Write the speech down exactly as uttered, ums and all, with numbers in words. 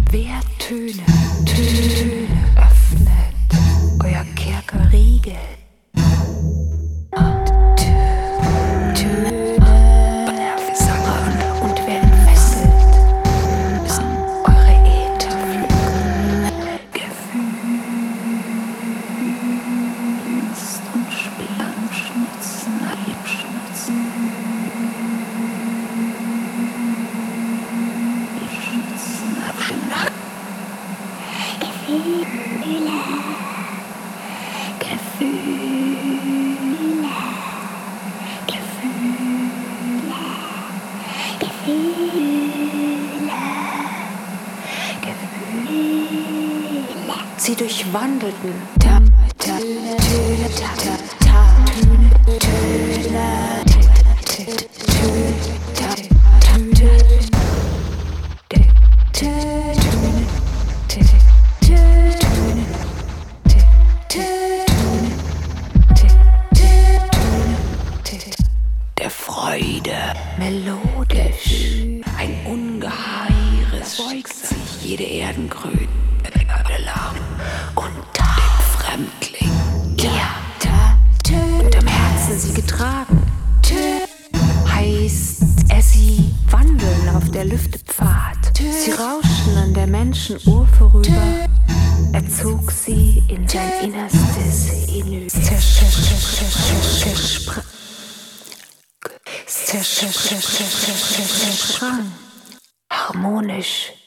Wer Töne, Töne öffnet, euer Kerker riegelt. Sie durchwandelten Ta, ta, Töne, ta, ta, ta, Töne, Töne, der Freude, melodisch, ein ungeheures Schicksal, jede Erdenkröte. Und dem Fremdling, ihr, und am Herzen sie getragen, heißt es sie wandeln auf der Lüfte Pfad. Sie rauschen an der Menschenuhr vorüber, er zog sie in sein Innerstes hinüber. Zersprang, harmonisch.